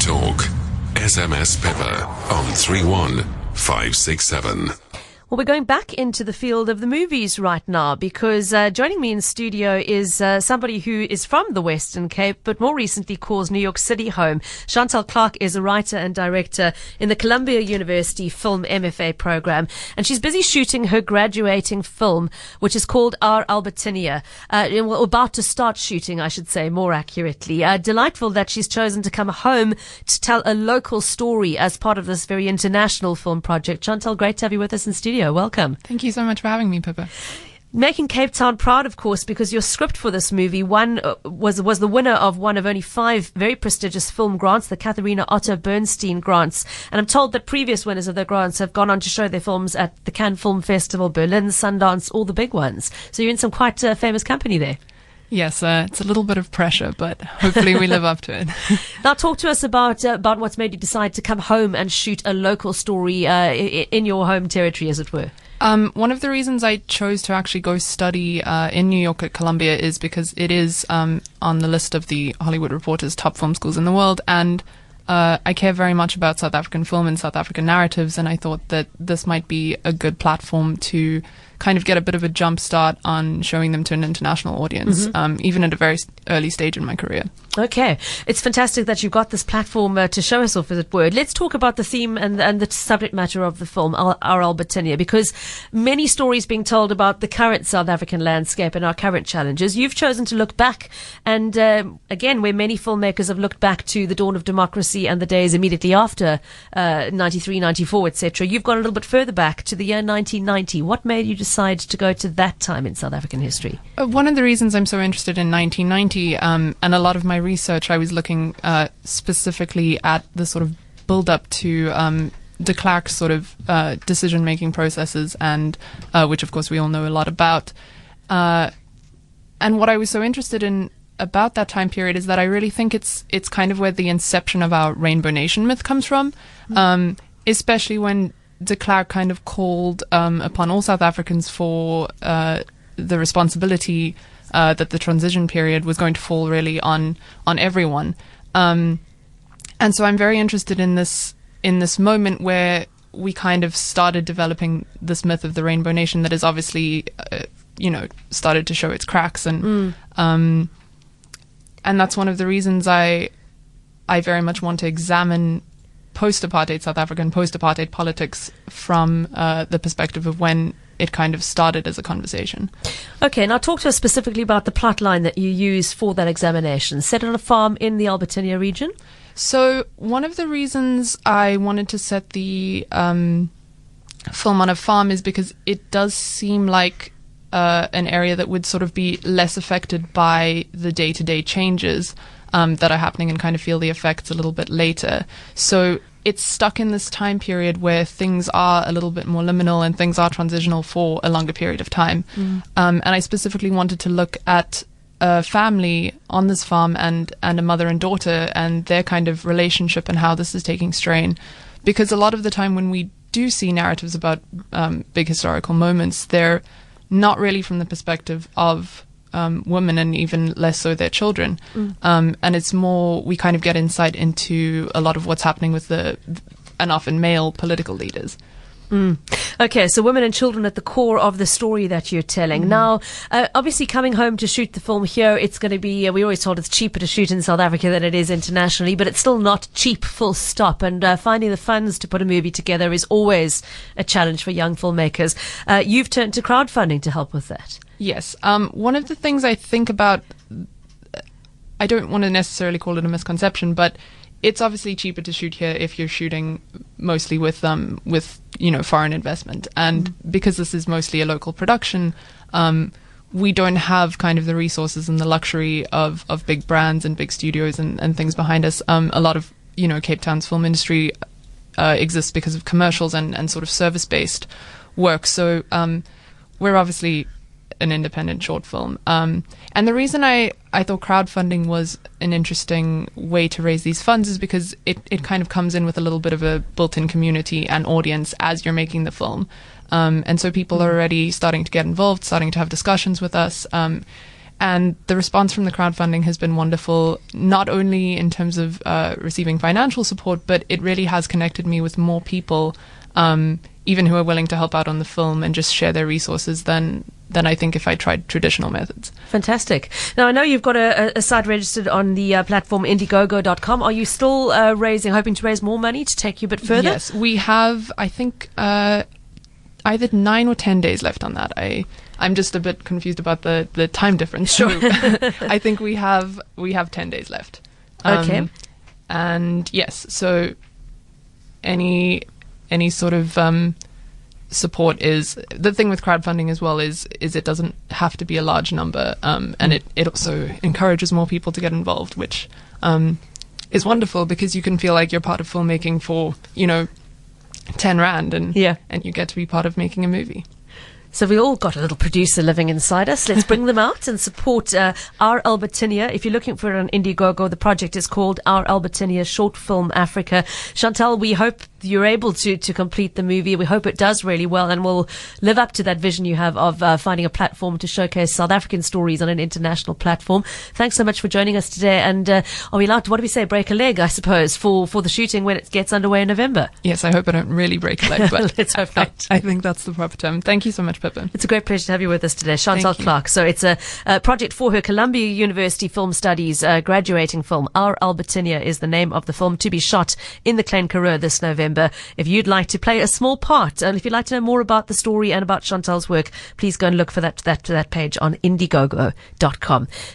Talk. SMS Pepper on 31567. Well, we're going back into the field of the movies right now because joining me in studio is somebody who is from the Western Cape, but more recently calls New York City home. Chantal Clark is a writer and director in the Columbia University Film MFA program, and she's busy shooting her graduating film, which is called Our Albertinia. About to start shooting, I should say, more accurately. Delightful that she's chosen to come home to tell a local story as part of this very international film project. Chantal, great to have you with us in studio. Welcome. Thank you so much for having me, Pippa. Making Cape Town proud, of course, because your script for this movie was the winner of one of only 5 very prestigious film grants, the Katharina Otto Bernstein grants. And I'm told that previous winners of the grants have gone on to show their films at the Cannes Film Festival, Berlin, Sundance, all the big ones. So you're in some quite famous company there. Yes, it's a little bit of pressure, but hopefully we live up to it. Now, talk to us about what's made you decide to come home and shoot a local story in your home territory, as it were. One of the reasons I chose to actually go study in New York at Columbia is because it is on the list of the Hollywood Reporter's top film schools in the world, and I care very much about South African film and South African narratives, and I thought that this might be a good platform to kind of get a bit of a jump start on showing them to an international audience, even at a very early stage in my career. Okay. It's fantastic that you've got this platform to show us off, as it were. Let's talk about the theme and the subject matter of the film, Our Albertinia, because many stories being told about the current South African landscape and our current challenges. You've chosen to look back and, again, where many filmmakers have looked back to the dawn of democracy and the days immediately after 93, 94, etc. You've gone a little bit further back to the year 1990. What made you decide to go to that time in South African history? One of the reasons I'm so interested in 1990, and a lot of my research, I was looking specifically at the sort of build-up to de Klerk's sort of decision-making processes, and which, of course, we all know a lot about. And what I was so interested in about that time period is that I really think it's kind of where the inception of our Rainbow Nation myth comes from, especially when de Klerk kind of called upon all South Africans for the responsibility that the transition period was going to fall really on everyone. And so I'm very interested in this moment where we kind of started developing this myth of the Rainbow Nation that is obviously, started to show its cracks. And that's one of the reasons I very much want to examine post-apartheid South African, post-apartheid politics from the perspective of when it kind of started as a conversation. Okay, now talk to us specifically about the plot line that you use for that examination. Set on a farm in the Albertinia region? So one of the reasons I wanted to set the film on a farm is because it does seem like an area that would sort of be less affected by the day-to-day changes that are happening, and kind of feel the effects a little bit later. So it's stuck in this time period where things are a little bit more liminal and things are transitional for a longer period of time. And I specifically wanted to look at a family on this farm and a mother and daughter and their kind of relationship and how this is taking strain. Because a lot of the time when we do see narratives about big historical moments, they're not really from the perspective of women, and even less so their children. And it's more, we kind of get insight into a lot of what's happening with and often male political leaders. Okay, so women and children at the core of the story that you're telling. Now, obviously coming home to shoot the film here, it's going to be, we always told it's cheaper to shoot in South Africa than it is internationally, but it's still not cheap, full stop. And finding the funds to put a movie together is always a challenge for young filmmakers. You've turned to crowdfunding to help with that. Yes. One of the things I think about, I don't want to necessarily call it a misconception, but it's obviously cheaper to shoot here if you're shooting mostly with foreign investment. And because this is mostly a local production, we don't have kind of the resources and the luxury of big brands and big studios and things behind us. A lot of, Cape Town's film industry exists because of commercials and sort of service-based work. So we're obviously an independent short film. And the reason I thought crowdfunding was an interesting way to raise these funds is because it kind of comes in with a little bit of a built-in community and audience as you're making the film. And so people are already starting to get involved, starting to have discussions with us. And the response from the crowdfunding has been wonderful, not only in terms of receiving financial support, but it really has connected me with more people, even who are willing to help out on the film and just share their resources than I think if I tried traditional methods. Fantastic. Now, I know you've got a site registered on the platform Indiegogo.com. Are you still hoping to raise more money to take you a bit further? Yes, we have, I think, either 9 or 10 days left on that. I'm just a bit confused about the time difference. Sure. So I think we have 10 days left. Okay. And yes, so any sort of support is the thing with crowdfunding as well is it doesn't have to be a large number, and it also encourages more people to get involved, which is wonderful because you can feel like you're part of filmmaking for 10 rand and you get to be part of making a movie. So we all got a little producer living inside us. Let's bring them out and support Our Albertinia. If you're looking for it on Indiegogo, the project is called Our Albertinia Short Film Africa. Chantal, we hope you're able to complete the movie. We hope it does really well and will live up to that vision you have of finding a platform to showcase South African stories on an international platform. Thanks so much for joining us today. And are we allowed to, what do we say, break a leg, I suppose, for the shooting when it gets underway in November? Yes, I hope I don't really break a leg, but let's hope not. I think that's the proper term. Thank you so much, Pippin. It's a great pleasure to have you with us today, Chantal Clark. So it's a project for her Columbia University Film Studies graduating film. Our Albertinia is the name of the film, to be shot in the Klein Karoo this November. If you'd like to play a small part, and if you'd like to know more about the story and about Chantal's work, please go and look for that page on Indiegogo.com.